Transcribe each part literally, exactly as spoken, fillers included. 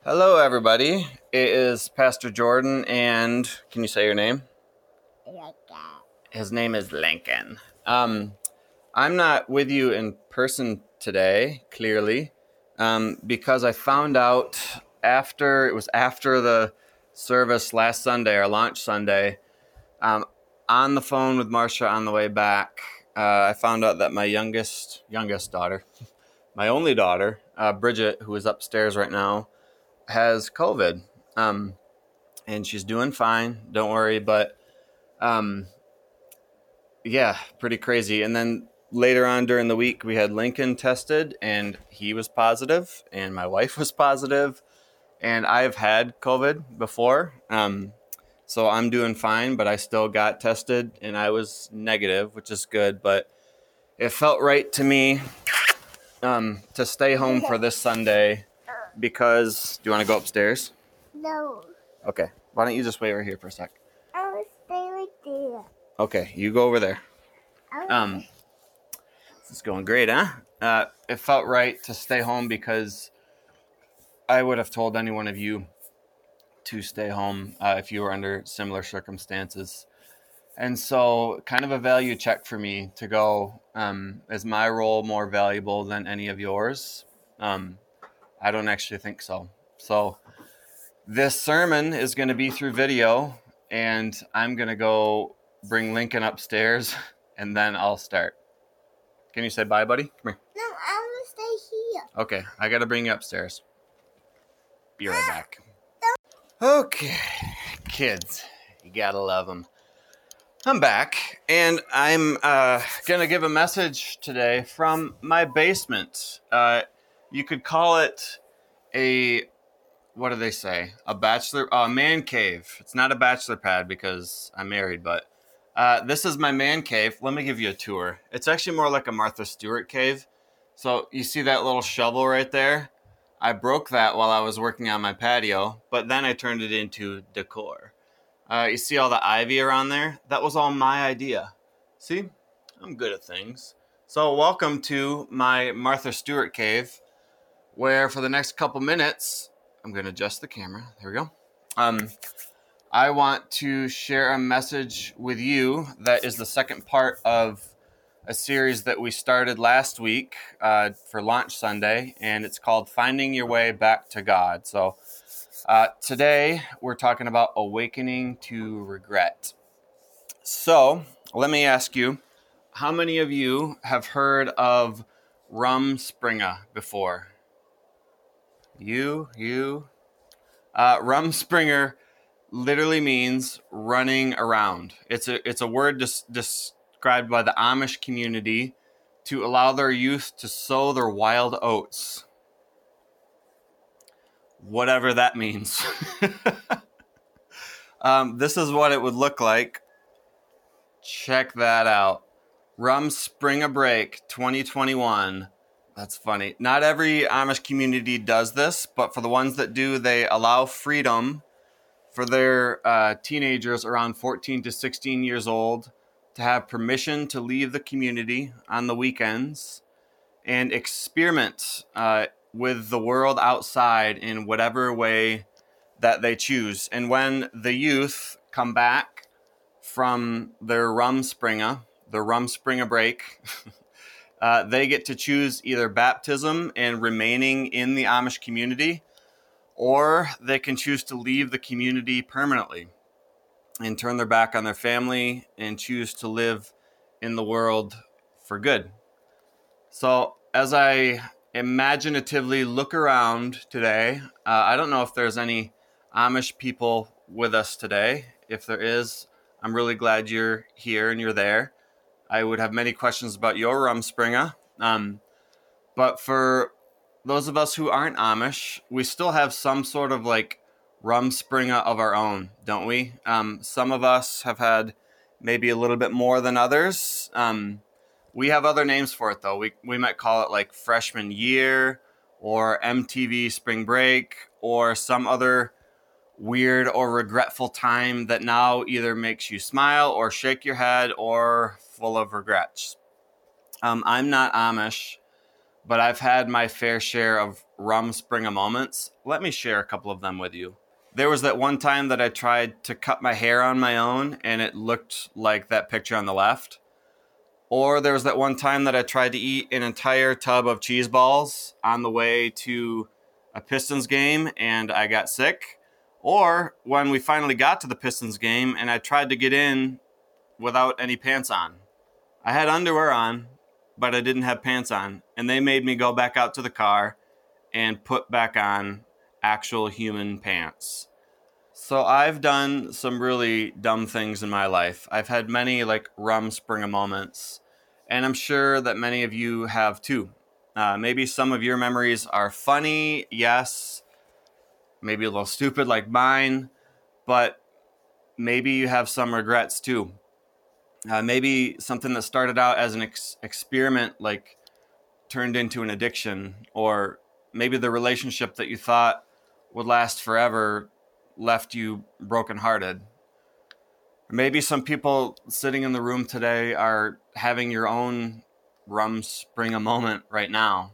Hello, everybody. It is Pastor Jordan, and can you say your name? Lincoln. His name is Lincoln. Um, I'm not with you in person today, clearly, um, because I found out after it was after the service last Sunday, our launch Sunday, um, on the phone with Marcia on the way back. Uh, I found out that my youngest youngest daughter, my only daughter, uh, Bridget, who is upstairs right now, has COVID. Um, and she's doing fine. Don't worry. But um, yeah, pretty crazy. And then later on during the week, we had Lincoln tested, and he was positive, and my wife was positive, and I've had COVID before. Um, so I'm doing fine, but I still got tested, and I was negative, which is good. But it felt right to me um, to stay home for this Sunday because. Do you want to go upstairs? No, Okay. Why don't you just wait right here for a sec? I will stay right there. Okay, you go over there. I will Um, this is going great, huh? Uh, it felt right to stay home because I would have told any one of you to stay home uh, if you were under similar circumstances. And so, kind of a value check for me to go, um, is my role more valuable than any of yours? Um, I don't actually think so. So, this sermon is going to be through video, and I'm going to go bring Lincoln upstairs, and then I'll start. Can you say bye, buddy? Come here. No, I will stay here. Okay, I got to bring you upstairs. Be right back. Okay, kids, you gotta love them. I'm back, and I'm uh, gonna give a message today from my basement. Uh, you could call it a, what do they say? A bachelor, a uh, man cave. It's not a bachelor pad because I'm married, but uh, this is my man cave. Let me give you a tour. It's actually more like a Martha Stewart cave. So you see that little shovel right there? I broke that while I was working on my patio, but then I turned it into decor. Uh, you see all the ivy around there? That was all my idea. See? I'm good at things. So welcome to my Martha Stewart cave, where for the next couple minutes, I'm going to adjust the camera. There we go. Um, I want to share a message with you that is the second part of a series that we started last week uh, for Launch Sunday, and it's called Finding Your Way Back to God. So uh, today we're talking about awakening to regret. So let me ask you, how many of you have heard of Rumspringa before? You, you. Uh, Rumspringa literally means running around. It's a it's a word dis- described by the Amish community to allow their youth to sow their wild oats. Whatever that means. um, this is what it would look like. Check that out. Rumspringa Break twenty twenty-one. That's funny. Not every Amish community does this, but for the ones that do, they allow freedom for their uh, teenagers around fourteen to sixteen years old to have permission to leave the community on the weekends and experiment uh, with the world outside in whatever way that they choose. And when the youth come back from their Rumspringa, the Rumspringa break, uh, they get to choose either baptism and remaining in the Amish community, or they can choose to leave the community permanently and turn their back on their family and choose to live in the world for good. So as I imaginatively look around today, uh, I don't know if there's any Amish people with us today. If there is, I'm really glad you're here and you're there. I would have many questions about your Rumspringa. Um, but for those of us who aren't Amish, we still have some sort of like Rumspringa of our own, don't we? Um, some of us have had maybe a little bit more than others. Um, we have other names for it, though. We we might call it like freshman year or M T V spring break or some other weird or regretful time that now either makes you smile or shake your head or full of regrets. Um, I'm not Amish, but I've had my fair share of Rumspringa moments. Let me share a couple of them with you. There was that one time that I tried to cut my hair on my own, and it looked like that picture on the left. Or there was that one time that I tried to eat an entire tub of cheese balls on the way to a Pistons game, and I got sick. Or when we finally got to the Pistons game, and I tried to get in without any pants on. I had underwear on, but I didn't have pants on, and they made me go back out to the car and put back on actual human pants. So I've done some really dumb things in my life. I've had many like Rumspringa moments, and I'm sure that many of you have too. Uh, maybe some of your memories are funny, yes, maybe a little stupid like mine, but maybe you have some regrets too. Uh, maybe something that started out as an ex- experiment like turned into an addiction, or maybe the relationship that you thought would last forever left you brokenhearted. Maybe some people sitting in the room today are having your own Rumspringa moment right now.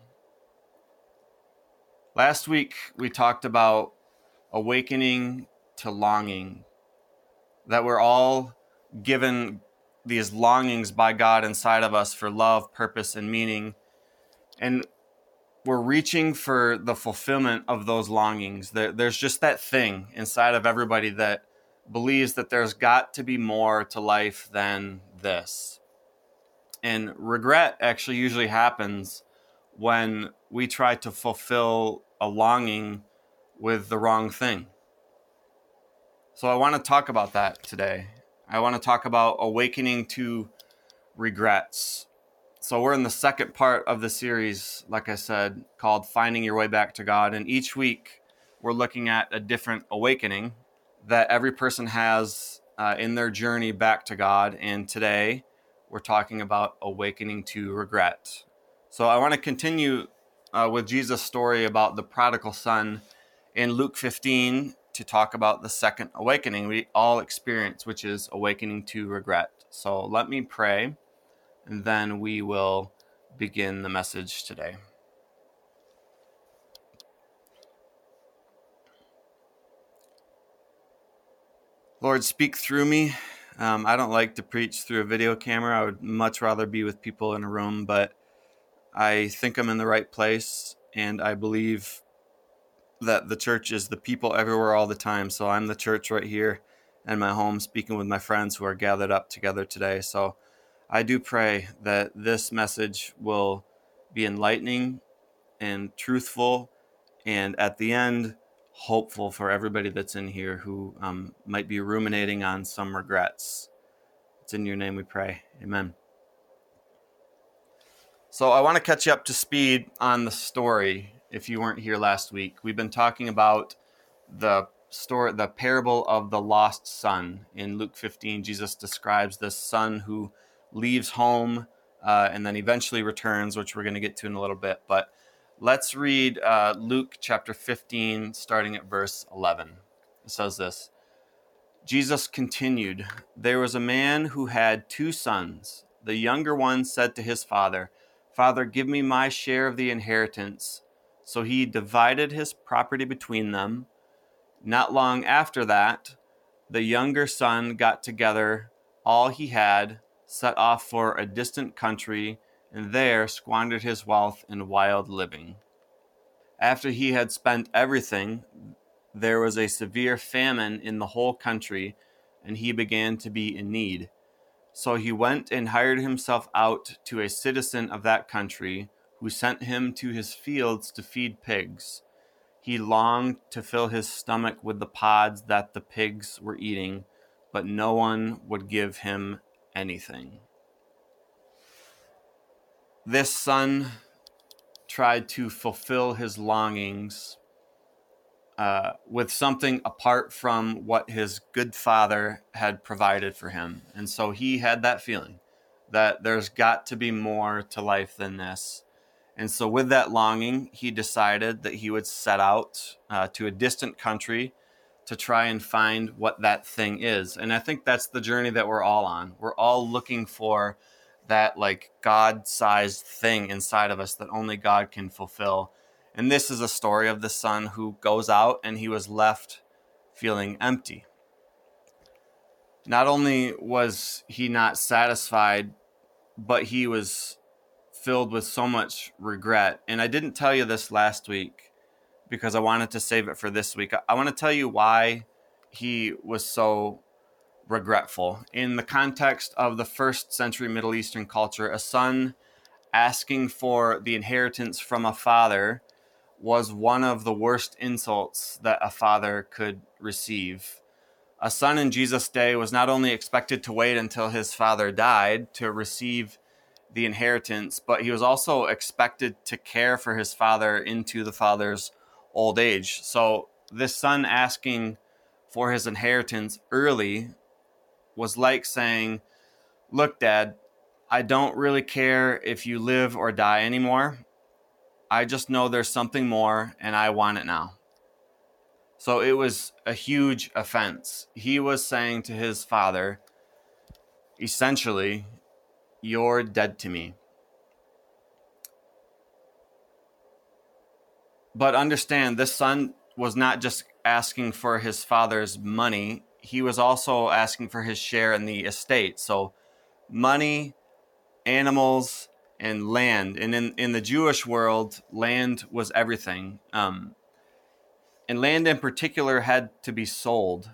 Last week, we talked about awakening to longing, that we're all given these longings by God inside of us for love, purpose, and meaning. And we're reaching for the fulfillment of those longings. There, there's just that thing inside of everybody that believes that there's got to be more to life than this. And regret actually usually happens when we try to fulfill a longing with the wrong thing. So I want to talk about that today. I want to talk about awakening to regrets. So we're in the second part of the series, like I said, called Finding Your Way Back to God. And each week we're looking at a different awakening that every person has uh, in their journey back to God. And today we're talking about awakening to regret. So I want to continue uh, with Jesus' story about the prodigal son in Luke fifteen to talk about the second awakening we all experience, which is awakening to regret. So let me pray, and then we will begin the message today. Lord, speak through me. Um, I don't like to preach through a video camera. I would much rather be with people in a room, but I think I'm in the right place, and I believe that the church is the people everywhere all the time. So I'm the church right here in my home, speaking with my friends who are gathered up together today. So I do pray that this message will be enlightening and truthful, and at the end, hopeful for everybody that's in here who um, might be ruminating on some regrets. It's in your name we pray. Amen. So I want to catch you up to speed on the story if you weren't here last week. We've been talking about the story, the parable of the lost son. In Luke fifteen, Jesus describes this son who leaves home uh, and then eventually returns, which we're going to get to in a little bit. But let's read uh, Luke chapter fifteen, starting at verse eleven. It says this: Jesus continued, "There was a man who had two sons. The younger one said to his father, 'Father, give me my share of the inheritance.' So he divided his property between them. Not long after that, the younger son got together all he had, set off for a distant country, and there squandered his wealth in wild living. After he had spent everything, there was a severe famine in the whole country, and he began to be in need. So he went and hired himself out to a citizen of that country, who sent him to his fields to feed pigs. He longed to fill his stomach with the pods that the pigs were eating, but no one would give him anything." This son tried to fulfill his longings uh, with something apart from what his good father had provided for him. And so he had that feeling that there's got to be more to life than this. And so with that longing, he decided that he would set out uh, to a distant country to try and find what that thing is. And I think that's the journey that we're all on. We're all looking for that like God-sized thing inside of us that only God can fulfill. And this is a story of the son who goes out and he was left feeling empty. Not only was he not satisfied, but he was filled with so much regret. And I didn't tell you this last week because I wanted to save it for this week. I want to tell you why he was so regretful. In the context of the first century Middle Eastern culture, a son asking for the inheritance from a father was one of the worst insults that a father could receive. A son in Jesus' day was not only expected to wait until his father died to receive the inheritance, but he was also expected to care for his father into the father's old age. So this son asking for his inheritance early was like saying, look, Dad, I don't really care if you live or die anymore. I just know there's something more and I want it now. So it was a huge offense. He was saying to his father, essentially, you're dead to me. But understand, this son was not just asking for his father's money. He was also asking for his share in the estate. So money, animals, and land. And in, in the Jewish world, land was everything. Um, and land in particular had to be sold.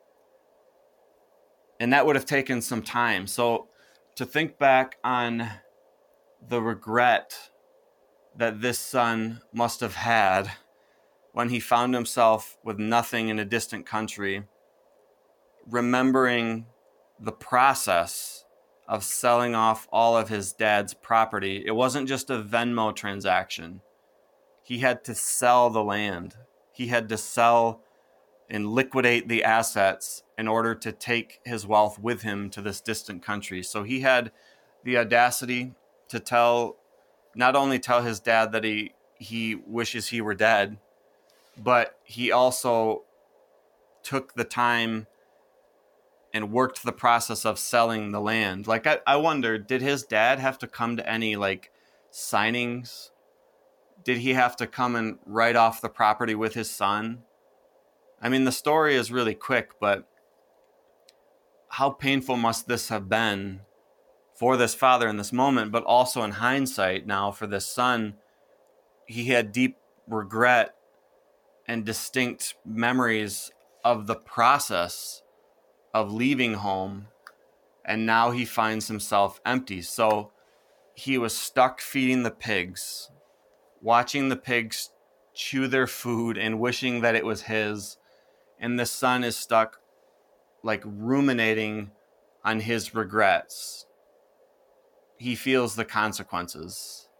And that would have taken some time. So to think back on the regret that this son must have had when he found himself with nothing in a distant country, remembering the process of selling off all of his dad's property. It wasn't just a Venmo transaction. He had to sell the land. He had to sell and liquidate the assets in order to take his wealth with him to this distant country. So he had the audacity to tell, not only tell his dad that he, he wishes he were dead, but he also took the time and worked the process of selling the land. Like, I, I wonder, did his dad have to come to any like signings? Did he have to come and write off the property with his son? I mean, the story is really quick, but how painful must this have been for this father in this moment, but also in hindsight now for this son? He had deep regret and distinct memories of the process of leaving home, and now he finds himself empty. So he was stuck feeding the pigs, watching the pigs chew their food and wishing that it was his. And the son is stuck like ruminating on his regrets. He feels the consequences.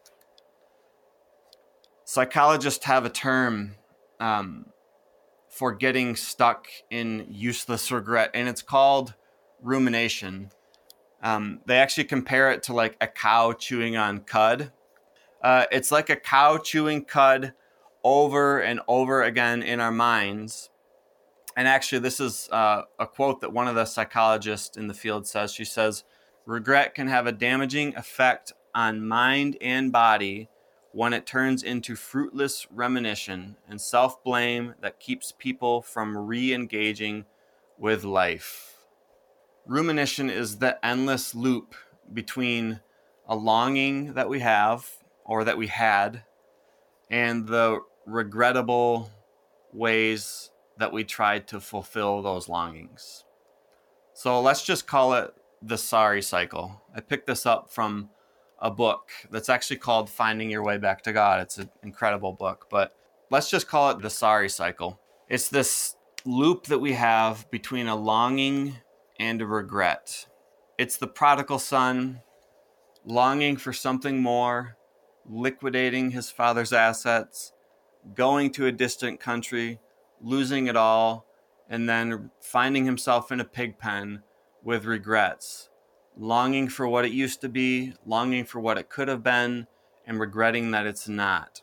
Psychologists have a term um, for getting stuck in useless regret, and it's called rumination. Um, they actually compare it to like a cow chewing on cud. Uh, it's like a cow chewing cud over and over again in our minds. And actually, this is uh, a quote that one of the psychologists in the field says. She says, regret can have a damaging effect on mind and body when it turns into fruitless reminiscence and self-blame that keeps people from re-engaging with life. Rumination is the endless loop between a longing that we have or that we had and the regrettable ways that we tried to fulfill those longings. So let's just call it the sorry cycle. I picked this up from a book that's actually called Finding Your Way Back to God. It's an incredible book, but let's just call it the sorry cycle. It's this loop that we have between a longing and a regret. It's the prodigal son longing for something more, liquidating his father's assets, going to a distant country, losing it all, and then finding himself in a pig pen with regrets, longing for what it used to be, longing for what it could have been, and regretting that it's not.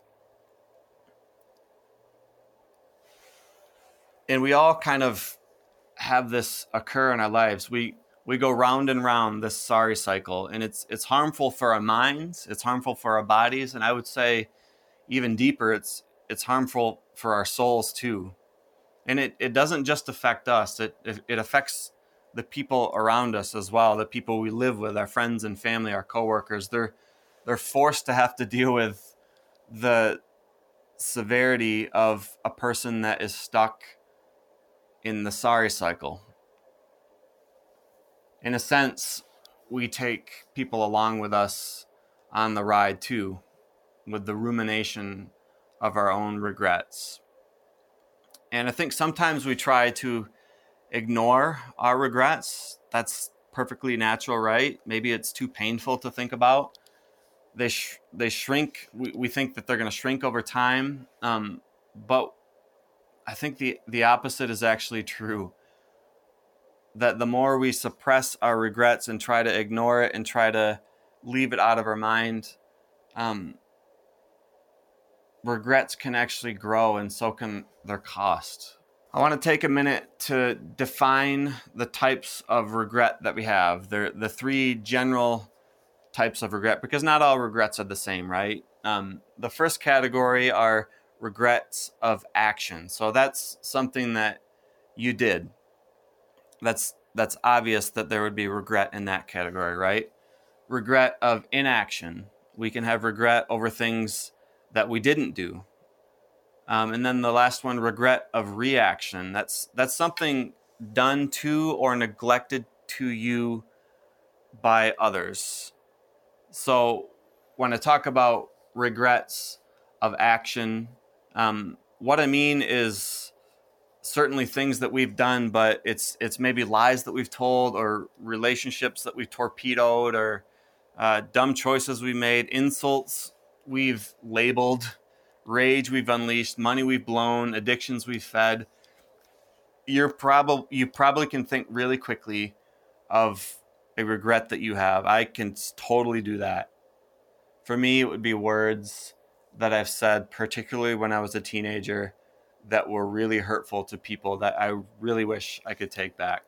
And we all kind of have this occur in our lives. We we go round and round this sorry cycle, and it's it's harmful for our minds, it's harmful for our bodies, and I would say even deeper, it's it's harmful for our souls too. And it, it doesn't just affect us, it, it it affects the people around us as well, the people we live with, our friends and family, our coworkers. They're they're forced to have to deal with the severity of a person that is stuck in the sorry cycle. In a sense, we take people along with us on the ride too, with the rumination of our own regrets. And I think sometimes we try to ignore our regrets. That's perfectly natural, right? Maybe it's too painful to think about. They sh- they shrink. We, we think that they're going to shrink over time. Um, but I think the, the opposite is actually true. That the more we suppress our regrets and try to ignore it and try to leave it out of our mind, um, regrets can actually grow, and so can their cost. I want to take a minute to define the types of regret that we have. They're the three general types of regret, because not all regrets are the same, right? Um, the first category are regrets of action. So that's something that you did. That's that's obvious that there would be regret in that category, right? Regret of inaction. We can have regret over things that we didn't do. Um, and then the last one, regret of reaction. That's that's something done to or neglected to you by others. So when I talk about regrets of action, um, what I mean is certainly things that we've done, but it's it's maybe lies that we've told, or relationships that we've torpedoed, or uh, dumb choices we made, insults we've labeled, rage we've unleashed, money we've blown, addictions we've fed. You're probably you probably can think really quickly of a regret that you have. I can totally do that. For me, it would be words that I've said, particularly when I was a teenager, that were really hurtful to people that I really wish I could take back.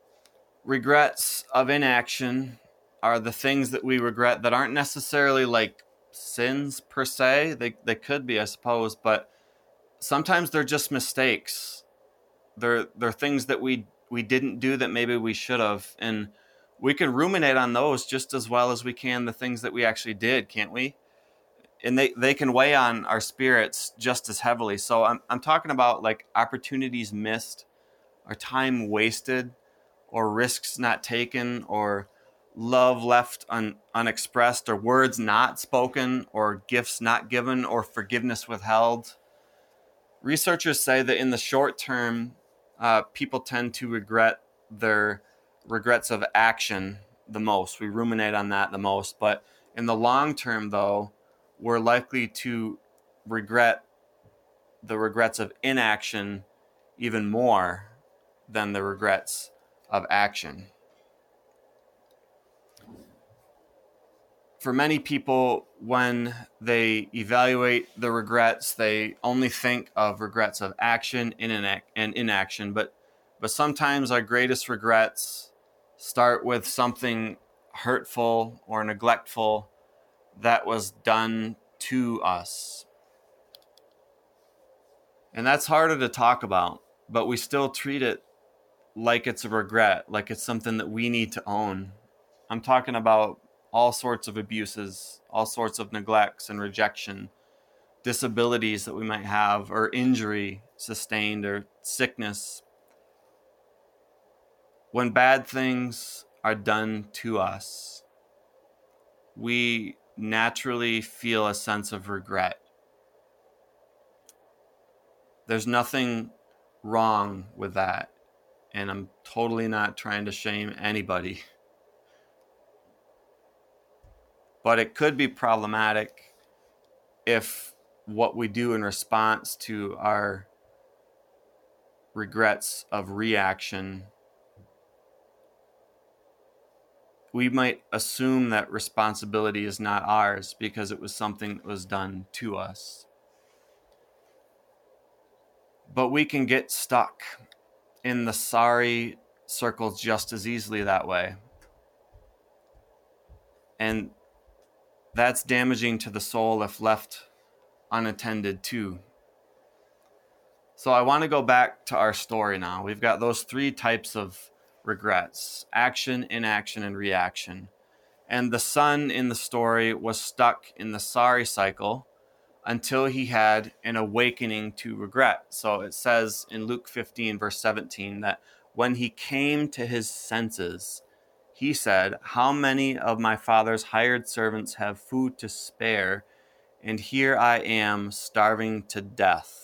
Regrets of inaction are the things that we regret that aren't necessarily like sins per se. They they could be, I suppose, but sometimes they're just mistakes. They're they're things that we we didn't do that maybe we should have, and we can ruminate on those just as well as we can the things that we actually did, can't we? And they, they can weigh on our spirits just as heavily. So I'm I'm talking about like opportunities missed, or time wasted, or risks not taken, or love left un, unexpressed, or words not spoken, or gifts not given, or forgiveness withheld. Researchers say that in the short term, uh, people tend to regret their regrets of action the most. We ruminate on that the most. But in the long term, though, we're likely to regret the regrets of inaction even more than the regrets of action. For many people, when they evaluate the regrets, they only think of regrets of action and inaction. But but sometimes our greatest regrets start with something hurtful or neglectful that was done to us. And that's harder to talk about, but we still treat it like it's a regret, like it's something that we need to own. I'm talking about all sorts of abuses, all sorts of neglects and rejection, disabilities that we might have, or injury sustained, or sickness. When bad things are done to us, we naturally feel a sense of regret. There's nothing wrong with that, and I'm totally not trying to shame anybody. But it could be problematic if what we do in response to our regrets of reaction, we might assume that responsibility is not ours because it was something that was done to us. But we can get stuck in the sorry circles just as easily that way. And that's damaging to the soul if left unattended too. So I want to go back to our story now. We've got those three types of regrets: action, inaction, and reaction. And the son in the story was stuck in the sorry cycle until he had an awakening to regret. So it says in Luke fifteen, verse seventeen, that when he came to his senses, he said, "How many of my father's hired servants have food to spare, and here I am starving to death?"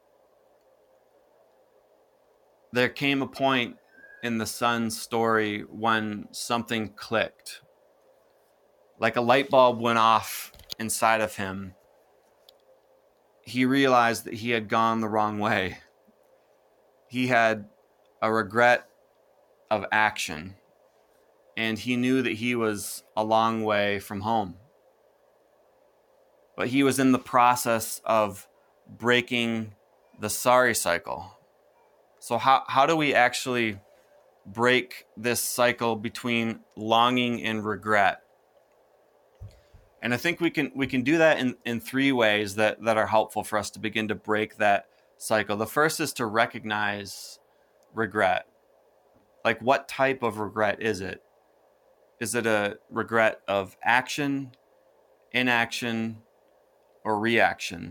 There came a point in the son's story when something clicked. Like a light bulb went off inside of him. He realized that he had gone the wrong way. He had a regret of action, and he knew that he was a long way from home. But he was in the process of breaking the sorry cycle. So how, how do we actually break this cycle between longing and regret? And I think we can we can do that in, in three ways that, that are helpful for us to begin to break that cycle. The first is to recognize regret. Like, what type of regret is it? Is it a regret of action, inaction, or reaction?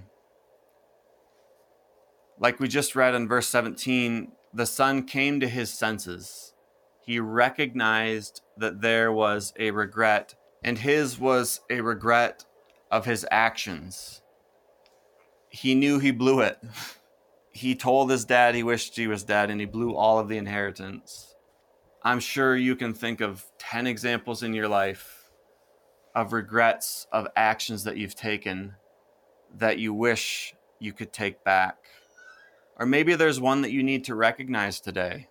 Like we just read in verse seventeen, the son came to his senses. He recognized that there was a regret, and his was a regret of his actions. He knew he blew it. He told his dad he wished he was dead, and he blew all of the inheritance. I'm sure you can think of ten examples in your life of regrets of actions that you've taken that you wish you could take back. Or maybe there's one that you need to recognize today.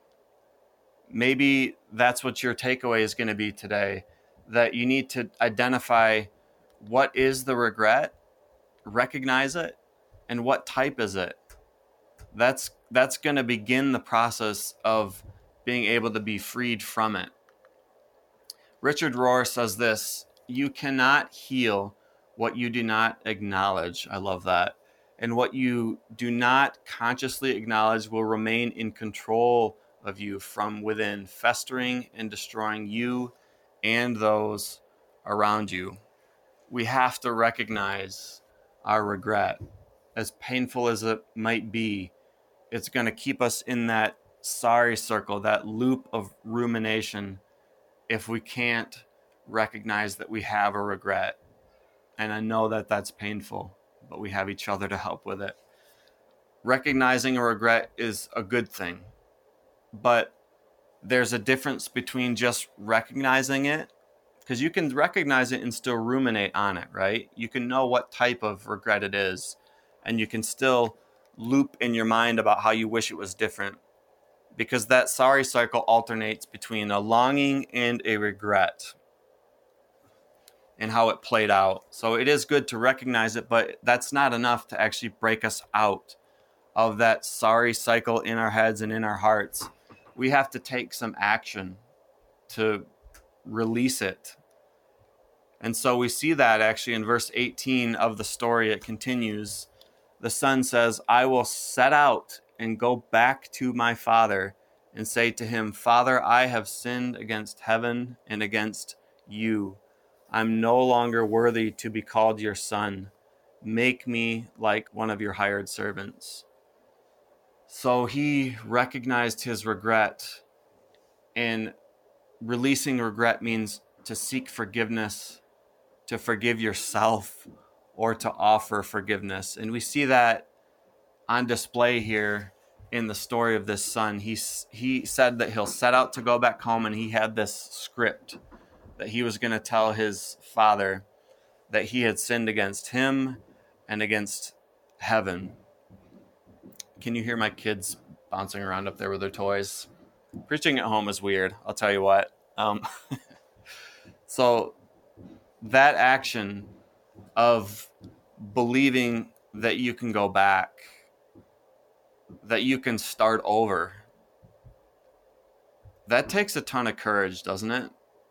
Maybe that's what your takeaway is going to be today, that you need to identify what is the regret, recognize it, and what type is it. That's that's going to begin the process of being able to be freed from it. Richard Rohr says this: you cannot heal what you do not acknowledge. I love that. And what you do not consciously acknowledge will remain in control of you from within, festering and destroying you and those around you. We have to recognize our regret. As painful as it might be, it's going to keep us in that sorry circle, that loop of rumination, if we can't recognize that we have a regret. And I know that that's painful, but we have each other to help with it. Recognizing a regret is a good thing, but there's a difference between just recognizing it, because you can recognize it and still ruminate on it, right? You can know what type of regret it is, and you can still loop in your mind about how you wish it was different, because that sorry cycle alternates between a longing and a regret and how it played out. So it is good to recognize it, but that's not enough to actually break us out of that sorry cycle in our heads and in our hearts. We have to take some action to release it. And so we see that actually in verse eighteen of the story. It continues. The son says, "I will set out and go back to my father and say to him, 'Father, I have sinned against heaven and against you. I'm no longer worthy to be called your son. Make me like one of your hired servants.'" So he recognized his regret, and releasing regret means to seek forgiveness, to forgive yourself, or to offer forgiveness. And we see that on display here in the story of this son. He, he said that he'll set out to go back home, and he had this script that he was going to tell his father that he had sinned against him and against heaven. Can you hear my kids bouncing around up there with their toys? Preaching at home is weird, I'll tell you what. Um, so that action of believing that you can go back, that you can start over, That takes a ton of courage, doesn't it?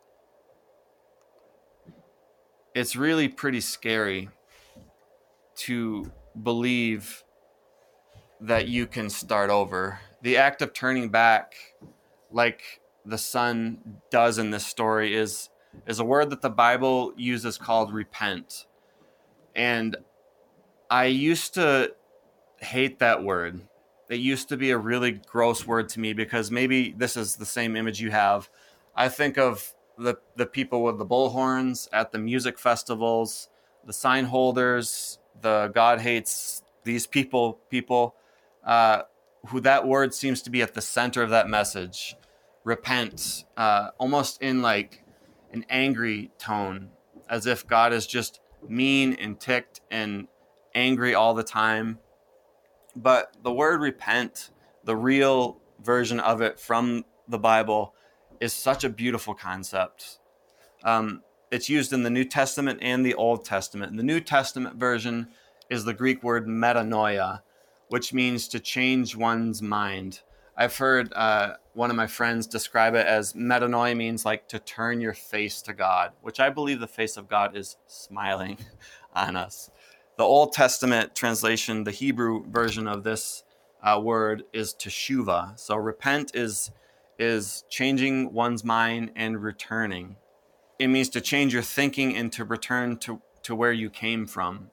It's really pretty scary to believe that you can start over. The act of turning back, like the son does in this story, is is a word that the Bible uses called repent. And I used to hate that word. It used to be a really gross word to me because maybe this is the same image you have. I think of the the people with the bullhorns at the music festivals, the sign holders, the God hates these people people, uh, who that word seems to be at the center of that message. Repent, uh, almost in like an angry tone, as if God is just mean and ticked and angry all the time. But the word repent, the real version of it from the Bible, is such a beautiful concept. Um, it's used in the New Testament and the Old Testament. The New Testament version is the Greek word metanoia, which means to change one's mind. I've heard uh, one of my friends describe it as metanoia means like to turn your face to God, which I believe the face of God is smiling on us. The Old Testament translation, the Hebrew version of this uh, word is teshuvah. So repent is is changing one's mind and returning. It means to change your thinking and to return to, to where you came from.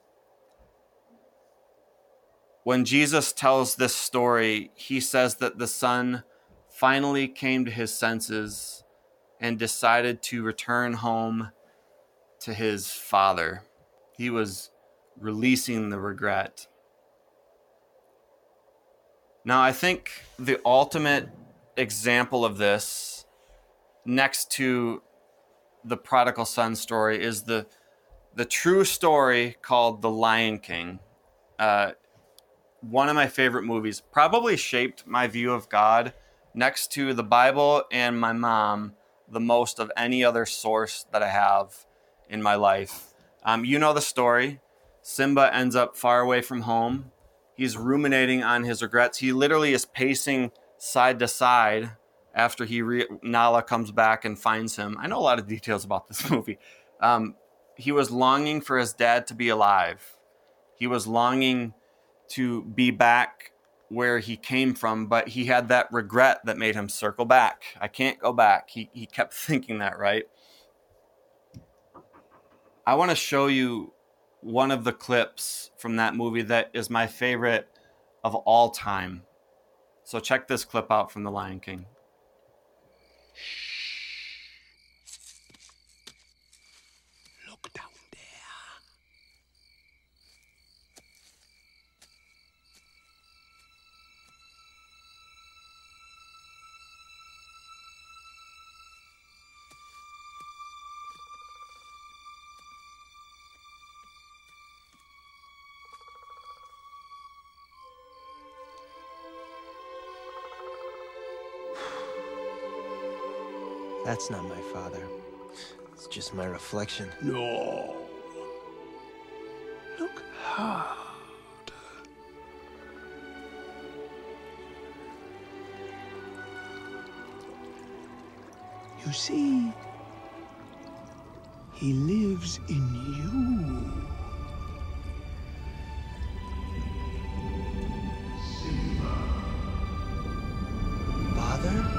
When Jesus tells this story, he says that the son finally came to his senses and decided to return home to his father. He was releasing the regret. Now, I think the ultimate example of this, next to the prodigal son story, is the the true story called The Lion King. Uh, one of my favorite movies, probably shaped my view of God, next to the Bible and my mom, the most of any other source that I have in my life. Um, you know the story. Simba ends up far away from home. He's ruminating on his regrets. He literally is pacing side to side after he re- Nala comes back and finds him. I know a lot of details about this movie. Um, he was longing for his dad to be alive. He was longing to be back where he came from, but he had that regret that made him circle back. I can't go back. He he kept thinking that, right? I want to show you one of the clips from that movie that is my favorite of all time. So check this clip out from The Lion King. Look down there. That's not my father. It's just my reflection. No. Look hard. You see, he lives in you. Father?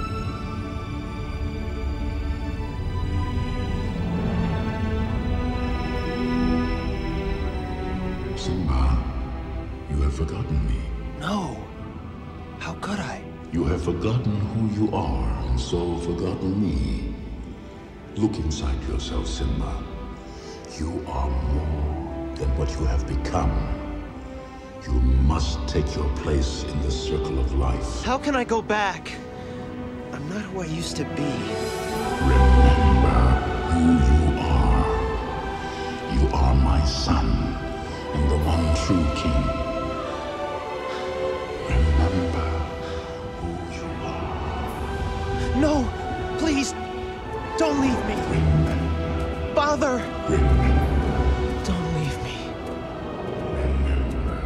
Simba, you have forgotten me. No. How could I? You have forgotten who you are, and so forgotten me. Look inside yourself, Simba. You are more than what you have become. You must take your place in the circle of life. How can I go back? I'm not who I used to be. Remember who you are. You are my son, and the one true king. Remember who you are. No! Please! Don't leave me! Remember. Father! Remember. Don't leave me. Remember.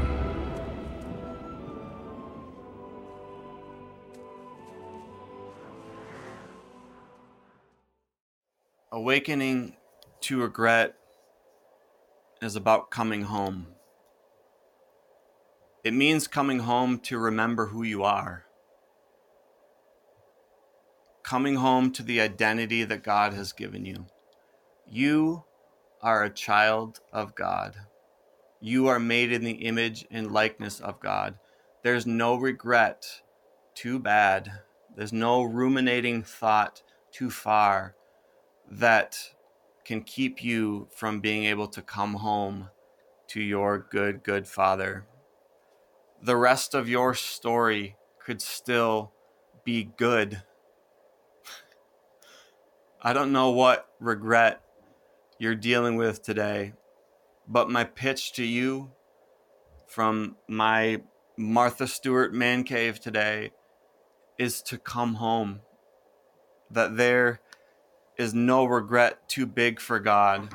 Awakening to regret is about coming home. It means coming home to remember who you are. Coming home to the identity that God has given you. You are a child of God. You are made in the image and likeness of God. There's no regret too bad. There's no ruminating thought too far that can keep you from being able to come home to your good, good Father. The rest of your story could still be good. I don't know what regret you're dealing with today, but my pitch to you from my Martha Stewart man cave today is to come home. That there is no regret too big for God.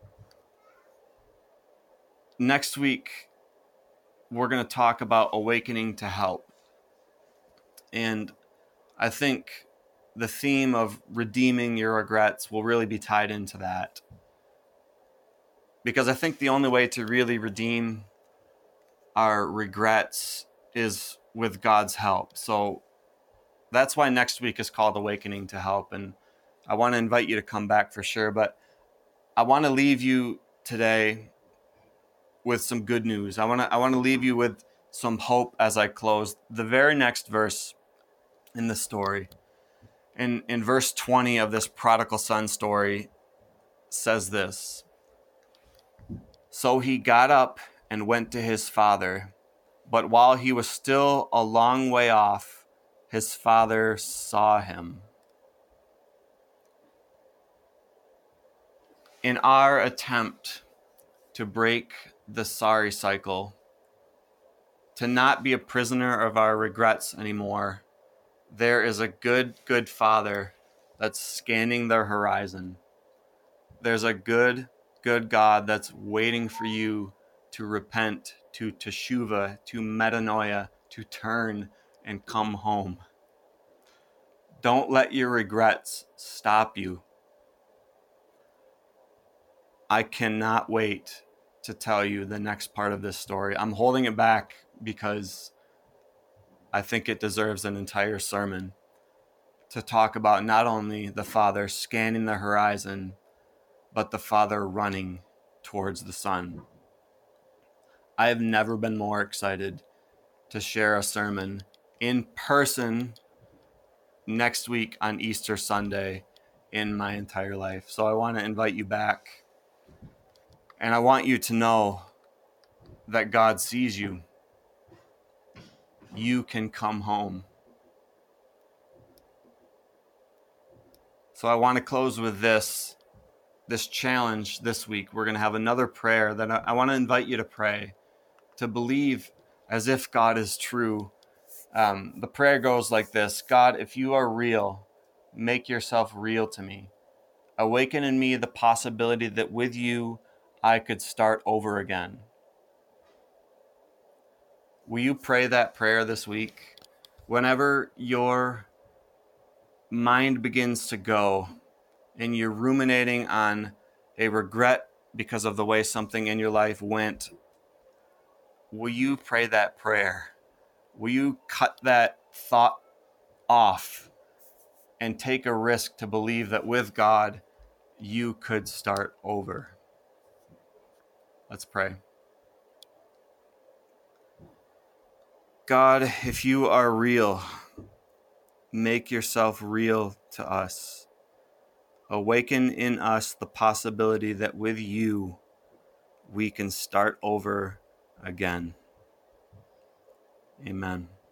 Next week, we're going to talk about awakening to help. And I think the theme of redeeming your regrets will really be tied into that. Because I think the only way to really redeem our regrets is with God's help. So that's why next week is called Awakening to Help. And I want to invite you to come back for sure. But I want to leave you today with some good news. I want to I want to leave you with some hope as I close. The very next verse in the story, in, in verse twenty of this prodigal son story, says this. So he got up and went to his father, but while he was still a long way off, his father saw him. In our attempt to break the sorry cycle, to not be a prisoner of our regrets anymore, there is a good, good Father that's scanning the horizon. There's a good, good God that's waiting for you to repent, to teshuva, to metanoia, to turn and come home. Don't let your regrets stop you. I cannot wait to tell you the next part of this story. I'm holding it back because I think it deserves an entire sermon to talk about not only the Father scanning the horizon, but the Father running towards the Son. I have never been more excited to share a sermon in person next week on Easter Sunday in my entire life. So I want to invite you back. And I want you to know that God sees you. You can come home. So I want to close with this, this challenge this week. We're going to have another prayer that I, I want to invite you to pray, to believe as if God is true. Um, the prayer goes like this: God, if you are real, make yourself real to me. Awaken in me the possibility that with you, I could start over again. Will you pray that prayer this week? Whenever your mind begins to go and you're ruminating on a regret because of the way something in your life went, will you pray that prayer? Will you cut that thought off and take a risk to believe that with God, you could start over? Let's pray. God, if you are real, make yourself real to us. Awaken in us the possibility that with you, we can start over again. Amen.